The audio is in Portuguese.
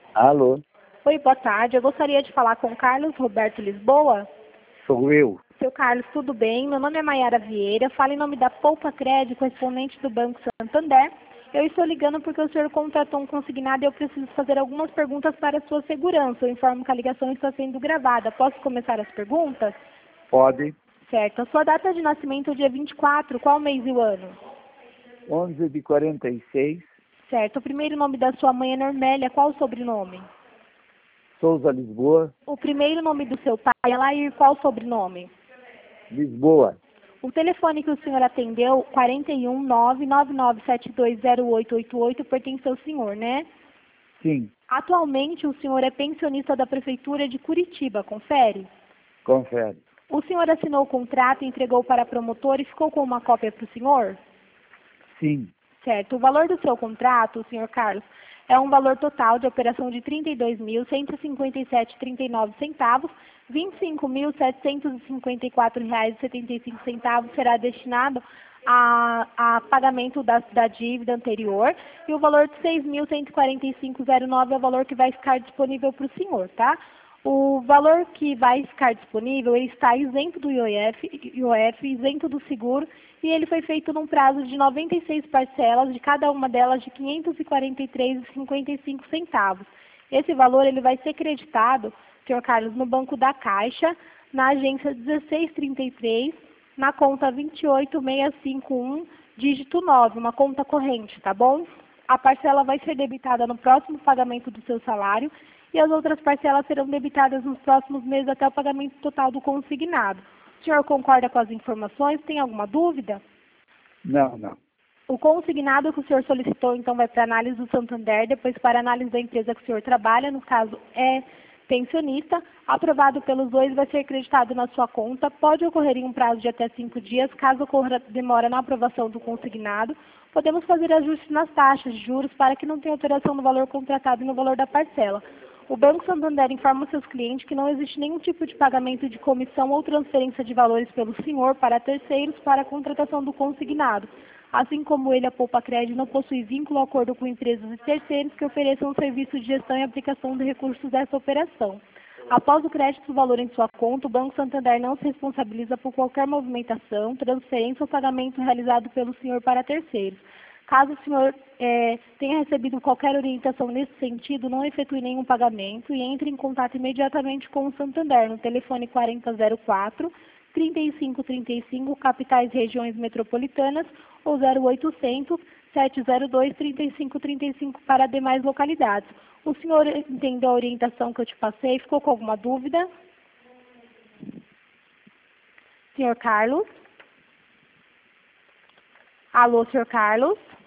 Alô, Oi, boa tarde. Eu gostaria de falar com Carlos Roberto Lisboa. sou eu. Seu Carlos, tudo bem? Meu nome é Maiara Vieira. Falo em nome da Poupa Crédito, correspondente do Banco Santander. Eu estou ligando porque o senhor contratou um consignado e eu preciso fazer algumas perguntas para a sua segurança. Eu informo que a ligação está sendo gravada. Posso começar as perguntas? Pode. Certo. A sua data de nascimento é o dia 24. Qual mês e o ano? 11 de 46, Certo. O primeiro nome da sua mãe é Normélia. Qual o sobrenome? Souza, Lisboa. O primeiro nome do seu pai é Lair. Qual o sobrenome? Lisboa. O telefone que o senhor atendeu, 41 999720888, pertence ao senhor, né? Sim, Atualmente, o senhor é pensionista da Prefeitura de Curitiba, confere? confere. O senhor assinou o contrato, entregou para a promotora e ficou com uma cópia para o senhor? Sim, Certo. O valor do seu contrato, senhor Carlos, é um valor total de operação de R$ 32.157,39. R$ 25.754,75 será destinado a pagamento da dívida anterior e o valor de R$ 6.145,09 é o valor que vai ficar disponível para o senhor, tá? O valor que vai ficar disponível, ele está isento do IOF, isento do seguro, e ele foi feito num prazo de 96 parcelas, de cada uma delas de R$ 543,55. Esse valor ele vai ser creditado, senhor Carlos, no Banco da Caixa, na agência 1633, na conta 28651, dígito 9, uma conta corrente, tá bom? A parcela vai ser debitada no próximo pagamento do seu salário e as outras parcelas serão debitadas nos próximos meses até o pagamento total do consignado. O senhor concorda com as informações? Tem alguma dúvida? não. O consignado que o senhor solicitou, então, vai para análise do Santander, depois para análise da empresa que o senhor trabalha, no caso é pensionista, aprovado pelos dois, vai ser creditado na sua conta, pode ocorrer em um prazo de até 5 dias, caso ocorra demora na aprovação do consignado, podemos fazer ajustes nas taxas de juros para que não tenha alteração no valor contratado e no valor da parcela. O Banco Santander informa seus clientes que não existe nenhum tipo de pagamento de comissão ou transferência de valores pelo senhor para terceiros para a contratação do consignado. Assim como ele, a Poupa Crédito não possui vínculo ou acordo com empresas e terceiros que ofereçam serviço de gestão e aplicação de recursos dessa operação. Após o crédito do valor em sua conta, o Banco Santander não se responsabiliza por qualquer movimentação, transferência ou pagamento realizado pelo senhor para terceiros. Caso o senhor tenha recebido qualquer orientação nesse sentido, não efetue nenhum pagamento e entre em contato imediatamente com o Santander no telefone 4004 3535, capitais e regiões metropolitanas, ou 0800 702 3535 para demais localidades. O senhor entendeu a orientação que eu te passei? Ficou com alguma dúvida? Senhor Carlos? Alô, senhor Carlos?